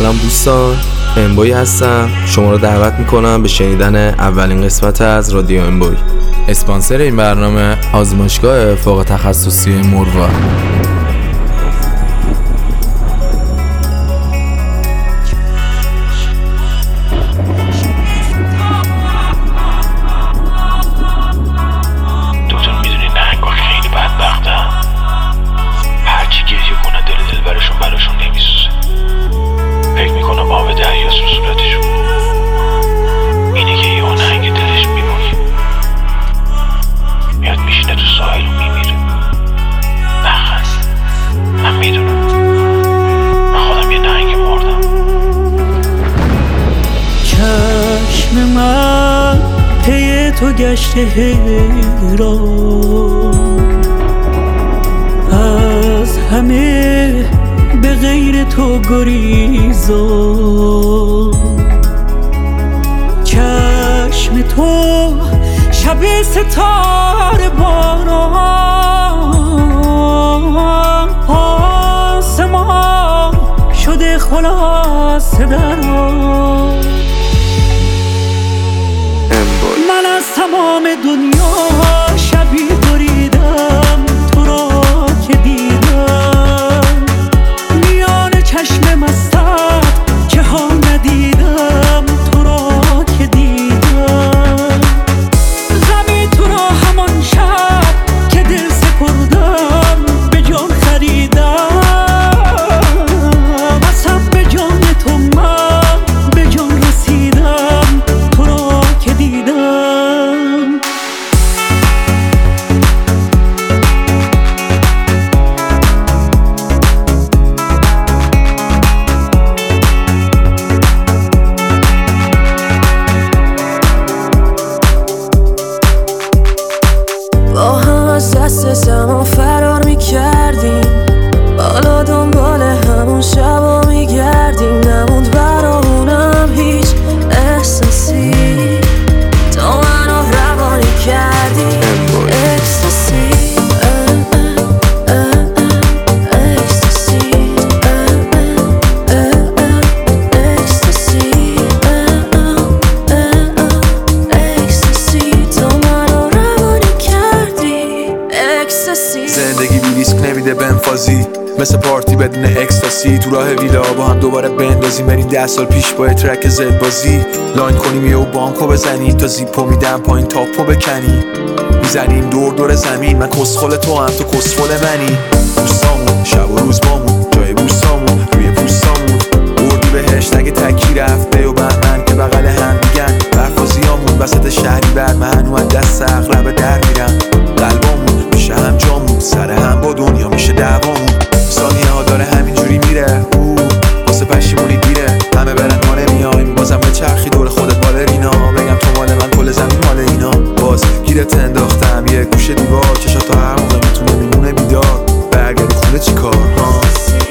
سلام دوستان، امبوی هستم. شما رو دعوت میکنم به شنیدن اولین قسمت از رادیو امبوی. اسپانسر این برنامه آزمایشگاه فوق تخصصی موروا. تو گشت حیران از همه به غیر تو گریزان، چشم تو شب ستاره باران، آسمان شده خلاصه دران. من از تمام دنیا شبی بریدم، تو را که دیدم میان چشم مستت که ها ندیدم، تو را که دیدم غمی تو را همان شب که دل سپردم به جان خریدم، اصلا به جان تو من به جان رسیدم، تو را که دیدم. با هم از دست زمان فرار میکردیم، بالا دنبال همون شبا میگردیم، نموند برامونم هیچ احساسی، تو منو روانی کردی اکستاسی. زندگی بی ریسک نمیده بنفازی، مثل پارتی بدون اکستاسی، تو راه ویلا با هم دوباره بندازیم، بریم 10 سال پیش با ترک زد بازی، لاین کنیم یهو بانکو بزنیم تا زیپو میدم پایین تاپو بکنی، میزنیم دور دور زمین، من کسخل تو هم تو کسخل منی، دوستامون شب و روز بامون جای بوستامون روی پوستامون، بردی بهش نگه تکی رفته و بهمن که بغل هم میگن، برفازیامون وسط شهری بر من و دست اغرب در میرن، قلبامون میشه هم جامون، سر هم با دنیا میشه دعوامون، ثانیه ها داره همینجوری میره، واسه پشیمونی دیره، همه برن ما نمیایم، بازم به چرخی دور خودت بالرینا، بگم تو مال من کل زمین مال اینا، باز گیرت انداختم یه گوشه دیوار، چشات تا هر موقع میتونه میمونه بیدار، برگردی خونه چی کار ها؟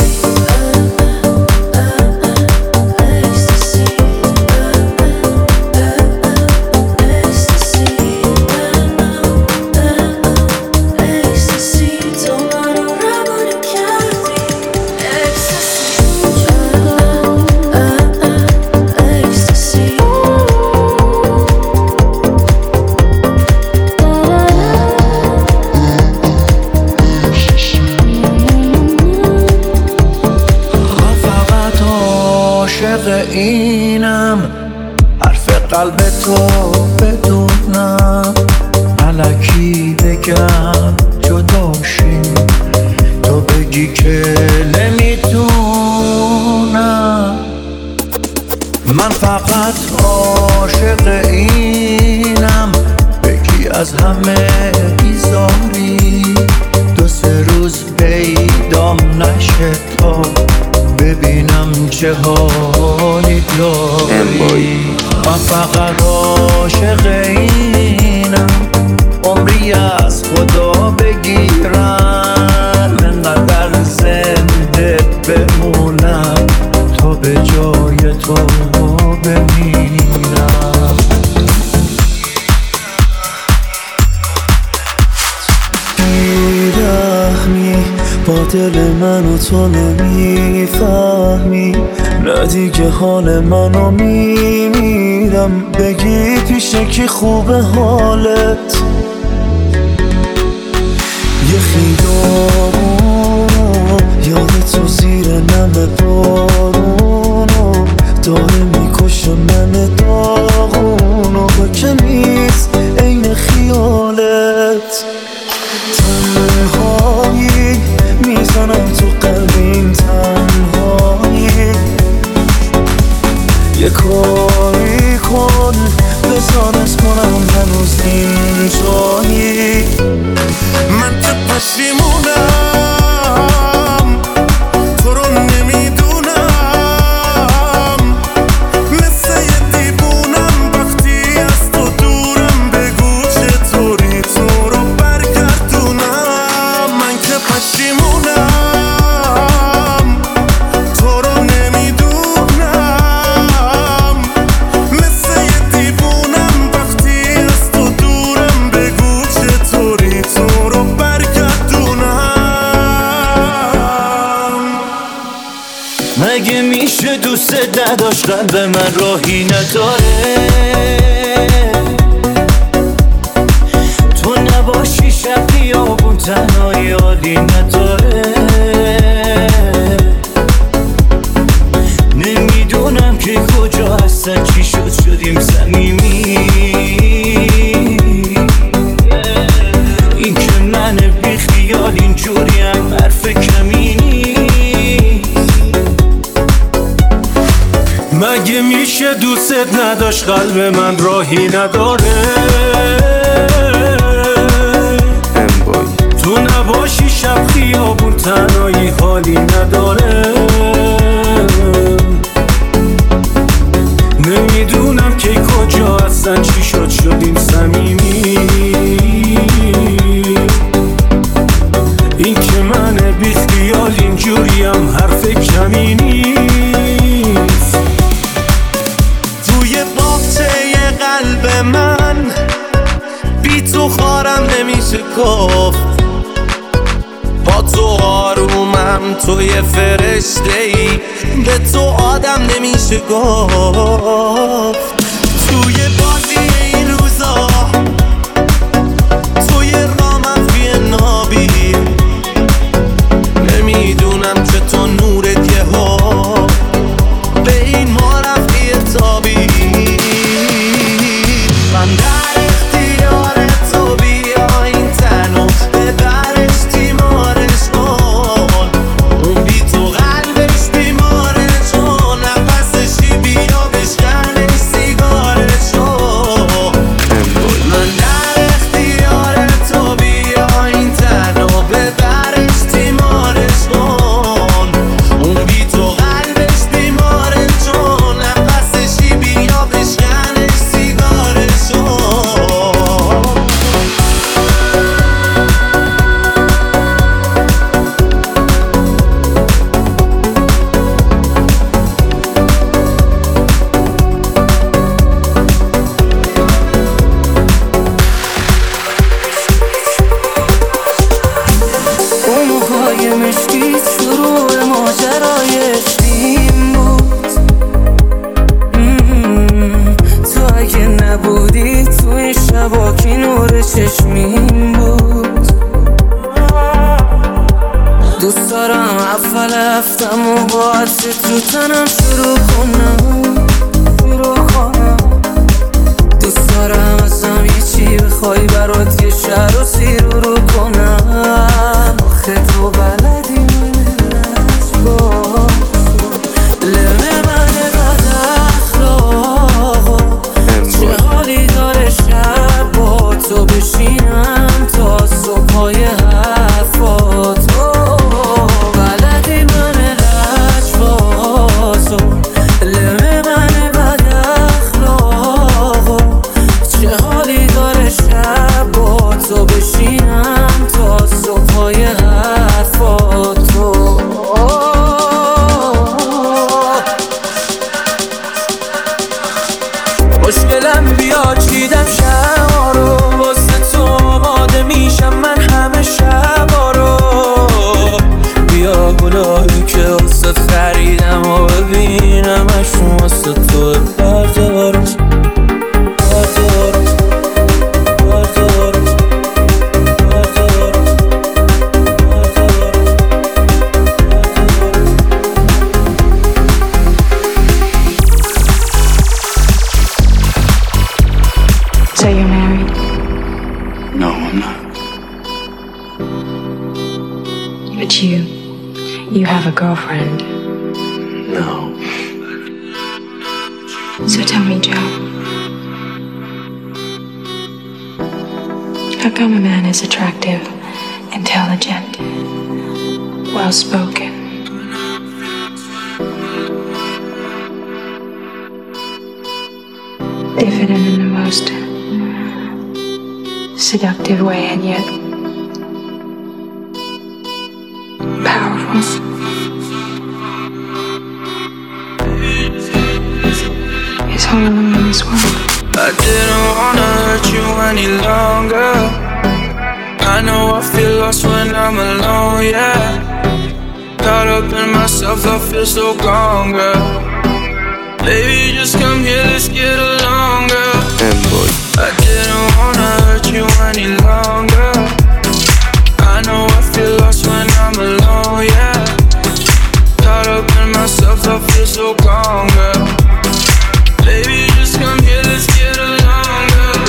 اینم حرف قلب تو بدونم، الکی بگم جداشیم، تو بگی که نمیتونم، من فقط عاشق اینم، بگی از همه بیزاری، 2-3 روز پیدام نشه تا ببینم چه حالی داری، من فقط عاشق اینم، عمری از خدا بگیرم، انقدر زنده بمونم تا به جای تو بمیرم. بیرحمی با دل من و تو نمیفهمی، نه دیگه حال منو میمیرم. بگی پیشه کی خوبه حالت، یه خیابونو یاد تو زیر نم بارونو داره میکشه من داغونو، با که نیست عین خیالت. تنهایی میزنم تو قلبیم، تنهایی یه کاری کن بزارت کنم هنوز اینجایی. من که پشیمونم تو رو نمیدونم، مثل یه دیوونم وقتی از تو دورم. بگو چطوری تو رو برگردونم. من که پشیمونم تو رو نمیدونم، مثل یه دیوونم وقتی از تو دورم. بگو چطوری تو رو برگردونم. مگه میشه دوست نداشت قلب من راهی نداره، تو نباشی شب خیابون تنهایی حالی نداره. نمیدونم که کجا هستن، چی شد شدیم صمیمی. این که من بی خیال اینجوریم حرف کمی نیست. مگه میشه دوست نداشت قلب من راهی نداره، تو نباشی شب خیابون تنهایی حالی نداره. نمیدونم که کجا هستن، چی شد شدیم صمیمی. این که من بی خیال اینجوریم حرف کمی نیست. توی باغچه قلب من بی تو خارم نمیشه گفت، با تو آرومم، توی فرشته‌ای، به تو آدم نمیشه گفت. توی بازی این روزا توی رامم توی نابی، نمیدونم چطور نورت یه ها به این ما رفتی ارتابی. من در اختیار تو، بیا این تنو ببرش تیمارش کن. اون بی تو قلبش بیماره چون نفسشی، بیا بشکنش سیگارش کن. من در اختیار تو، بیا این تنو ببرش تیمارش کن. اون بی تو قلبش بیماره چون نفسشی، بیا بشکنش سیگارش کن. اون موهای مشکیت شروع ماجرای عشقیم بود. تو اگه نبودی تو این شبا کی نور چشمیم بود. دوست دارم اول هفتم و با عطر تو تنم شروع کنم. دوست دارم ازم یه چی بخوای برات یه شهر رو سیرو کنم. آخه تو بلدی من نشبا لمه من بد اخلاقا، چه حالی داره شب با تو بشینم تا صبحای حرفات. بلدی من لجبازو لمه من بد اخلاقا، چه حالی داره شب با تو بشینم تا همشون واسه توه. بردار So you're married? No, I'm not. But you have a girlfriend. No. So tell me, Joe, how come a man is attractive, intelligent, well-spoken, diffident in the most seductive way, and yet powerful? Is all alone in this world. I didn't wanna hurt you any longer. I know I feel lost when I'm alone, yeah. Caught up in myself, I feel so gone, girl. Baby, just come here, let's get along, girl. I didn't wanna hurt you any longer. I know I feel lost when I'm alone, yeah. Caught up in myself, I feel so gone, girl. Baby, just come here, let's get along, girl.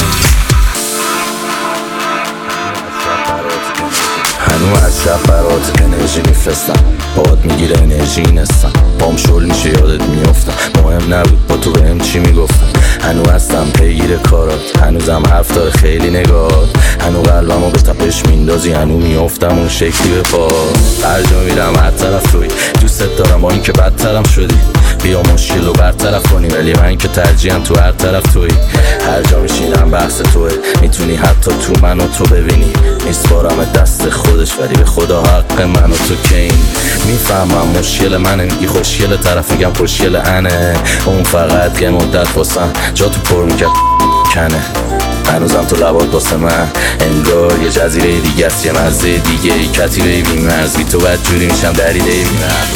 هنو از شب برات انرژی میفرستم، باد میگیره انرژی نستم، پام شل میشه یادت میافتم، مهم نبود با تو بهم چی میگفتم. هنو هستم پیگیر کارات، هنوزم حرف داره خیلی نگاهات، هنو قلبمو به تپش میندازی، هنو میافتم اون شکلی به پا. هر جا میرم هر طرف توی، دوستت دارم با این که بدترم شدی، بیا مشکل رو برطرف کنی، ولی من که ترجیحم تو هر طرف توی. هر جا میشینم بحث توه، میتونی حتی تو منو تو ببینی، میسپارم دست خودش ولی به خدا حق منو تو که این. میفهمم مشکل منه، میگی خوشگل، طرف میگم خوشگل انه، اون فقط یه مدت واسم جا تو پر میکرد کنه. هنوزم تو لبات واسه من انگار یه جزیره دیگه است، یه مزه دیگه ای کتیبه بی مرز، بی تو بدجوری میشم دریده بی مرز.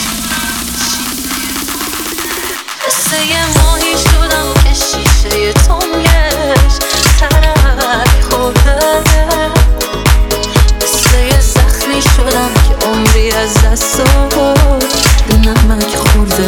مثل یه ماهی شدم که شیشه تنگش ترک خورده، مثل یه زخمی شدم که عمری از دست نمک خورده.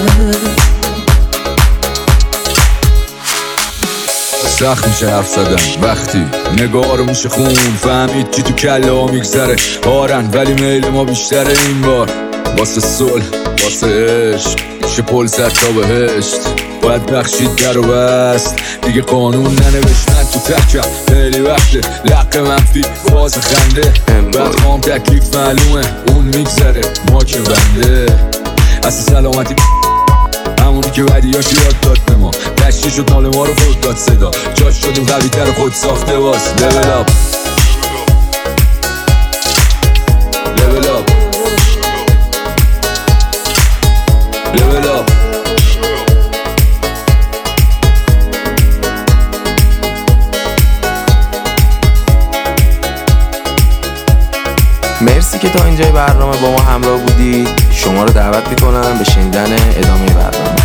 سخت میشه حرف زدن وقتی نگاه رو میشه خون، فهمید چی تو کله ها میگذره بارن، ولی میل ما بیشتره این بار. واسه صلح واسه عشق میشه پل زد تا بهشت، باید بخشید در و بست دیگه قانون ننوشتن تو تکم. خیلی وقته لق منفی فاز خنده، بعد خام تکلیف معلومه اون میگذره ما که بنده. اصلا سلامتی همونی که ودیاش یاد داد به ما، دشتی شد مال ما رو خود داد صدا، جاش شدیم قوی تر خود ساخته باز. level up level up level up. مرسی که تا اینجای برنامه با ما همراه بودید. شما رو دعوت میکنم به شنیدن ادامه برنامه.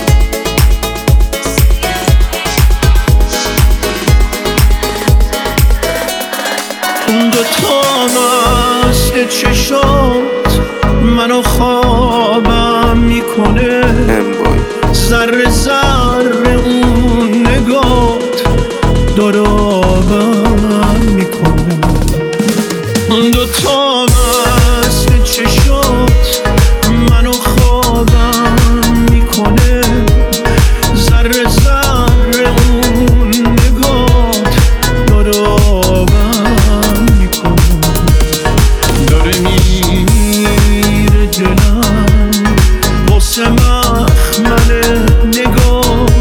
اون دوتا مثل چشات منو خوابم میکنه، ذره ذره اون نگات داره آبم میکنه. اون دوتا مثل چشات منو خوابم میکنه، ذره ذره اون نگات داره آبم میکنه. داره میره دلم واسه مخمل نگات،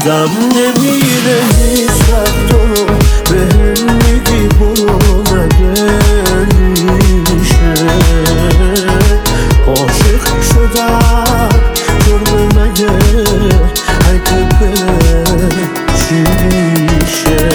یادم نمیره هیچ وقت رو بهم میگی برو مگه میشه عاشق شدم جرم مگه اگه بره چی میشه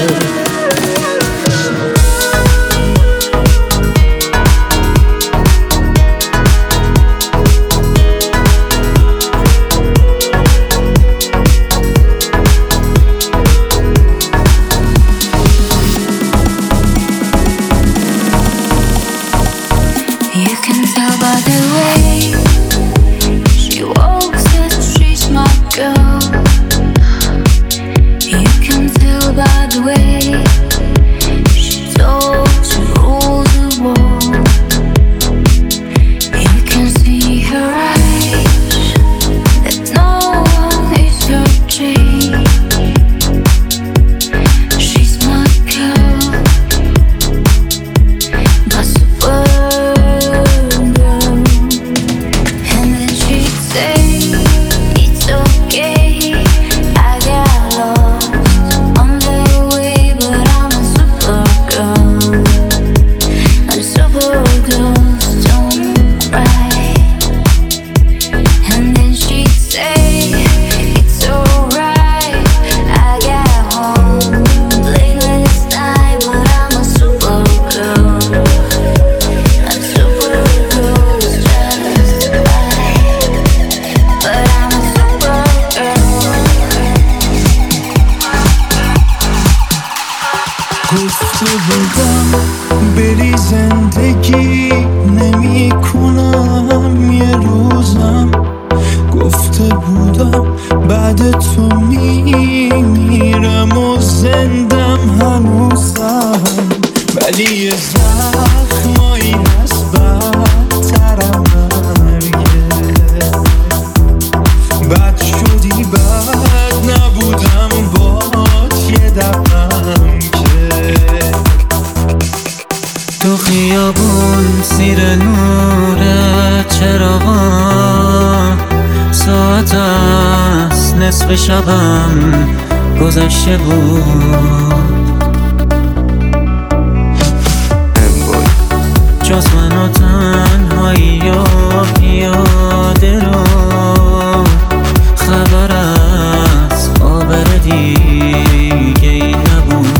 گفته بودم بری زندگی نمی کنم یه روزم گفته بودم بعد تو میمیرم و زندم هنوزم ولی یه زخمایی از بدترم مرگه بد شدی بد نبودم بات یه دقم تو خیابون زیر نور چراغا ساعت است نصف شبم گذشته بود جز من و تنهایی و پیاده رو خبر از آبر دیگه ای نبود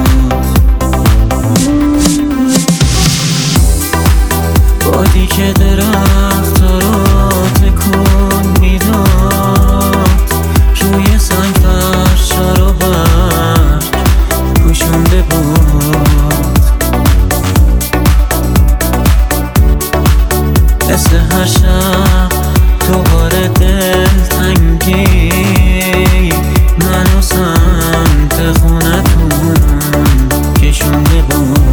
بادی که درخت رو تکون میداد روی سنگ فرشا رو برگ پوشونده بود مثل هر شب دوباره دلتنگی منو سمت خونتون کشونده بود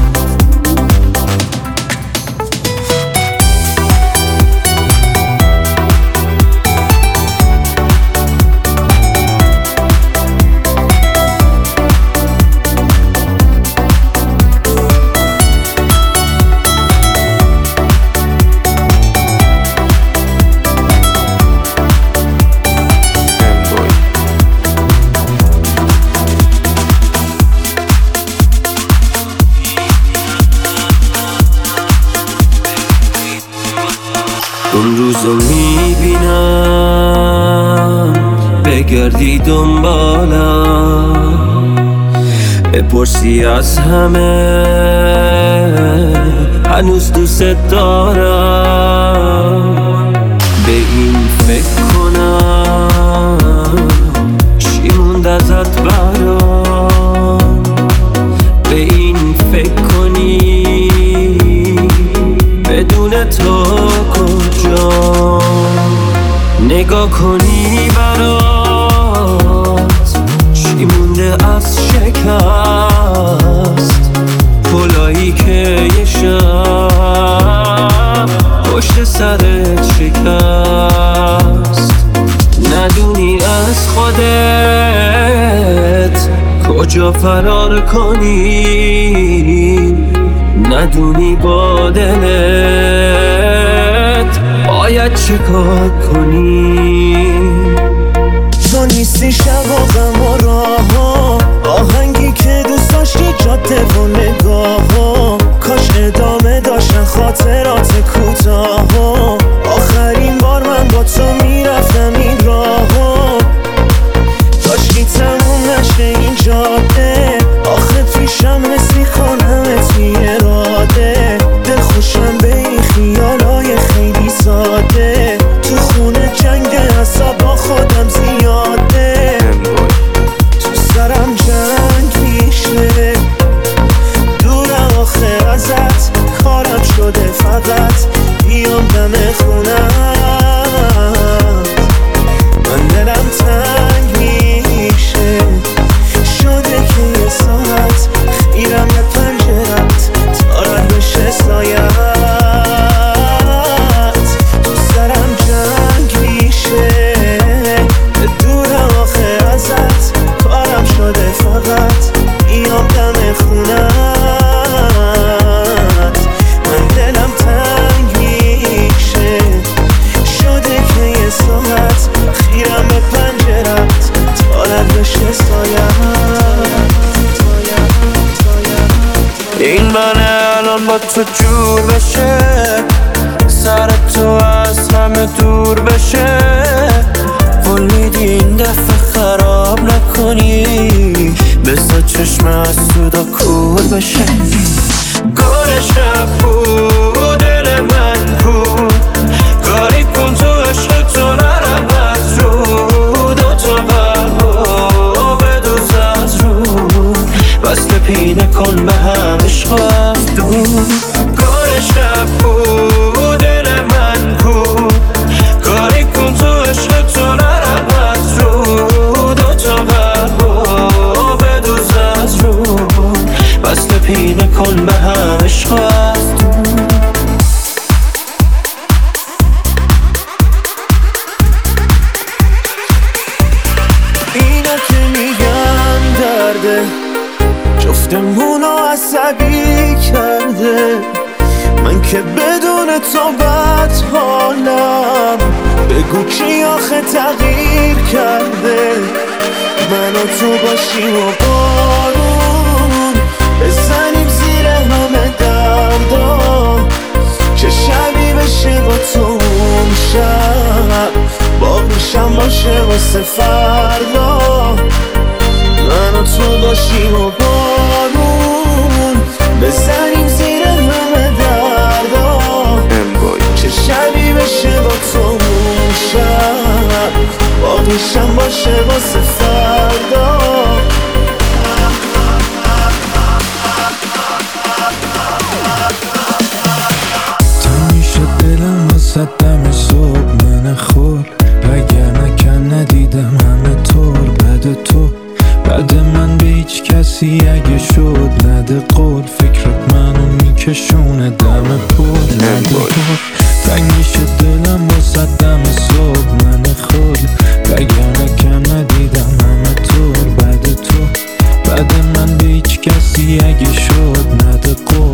اون روزو میبینم بگردی دنبالم بپرسی از همه هنوز دوست دارم به این فکر کنم چی موند ازت برام به این فکر کنی بدون تو کجا نگاه کنی برات چی مونده از شکست پلایی که یه شب پشت سرت شکست ندونی از خودت کجا فرار کنی ندونی با دلت باید چه کار کنی تو نیستی نیستی شب و غم و راه ها، آهنگی که دوست داشتی جاده و نگاه ها، کاش ادامه داشتن خاطرات کوتاه ها. آخرین بار من با تو میرفتم این راه ها، داشتی تموم نشه این جاده، آخه پیشم حس میکنم تی اراده، دل خوشم به این خیالای خیلی ساده، تو خونه جنگ حساب با خودم زیاده، تو سرم جنگ میشه، دورم آخه ازت، کارم شده فقط بیام دم خونم، من دلم تنگ میشه، شده که یه ساعت خیرم به پنجرت تا رد بشه سایت، تو سرم جنگ میشه، دورم آخه ازت، کارم شده فقط بیام دم خونت، من دلم تنگ میشه، شده که یه ساعت خیرم به پنجرت تا رد بشه سایت. این منه الان با تو جور بشه، سر تو از همه دور بشه، قول میدی این دفعه خراب نکنی، بذار چشم از سودا کور بشه. گل شب بود دل من بود، کاری کن تو عشق تو نرم از رو، دوتا قلبو بدوز از رو، وصل پینه کن به هم عشق از دور. گل شب بود دل من بود، کاری کن تو عشق تو نرم از رو، دوتا قلبو بدوز از رو، وصل پینه کن به هم عشق از دور. اینا که میگن درده، جفتمونو عصبی کرده، من که بدون تو بد حالم، بگو کی آخه تغییر کرده، من و تو باشیم و بارون بزنیم زیر همه دردا، چه شبی بشه با تو اون شب، باقیشم باشه واسه فردا، من و تو باشیم و بارون بزنیم زیر همه دردا، چه شبی بشه با تو اون شب، باقیشم باشه واسه فردا. تنگی شد دلم واسه دم صبح من خور، اگر نکن ندیدم همه طور بعد تو، بعد من به هیچ کسی اگه شد نده قول، فکرت منو میکشونه دم پر نده پر، تنگی شد دلم واسه دم صبح من خور، اگر نکن ندیدم همه طور بعد تو، بعد من به هیچ کسی اگه شد نده قول،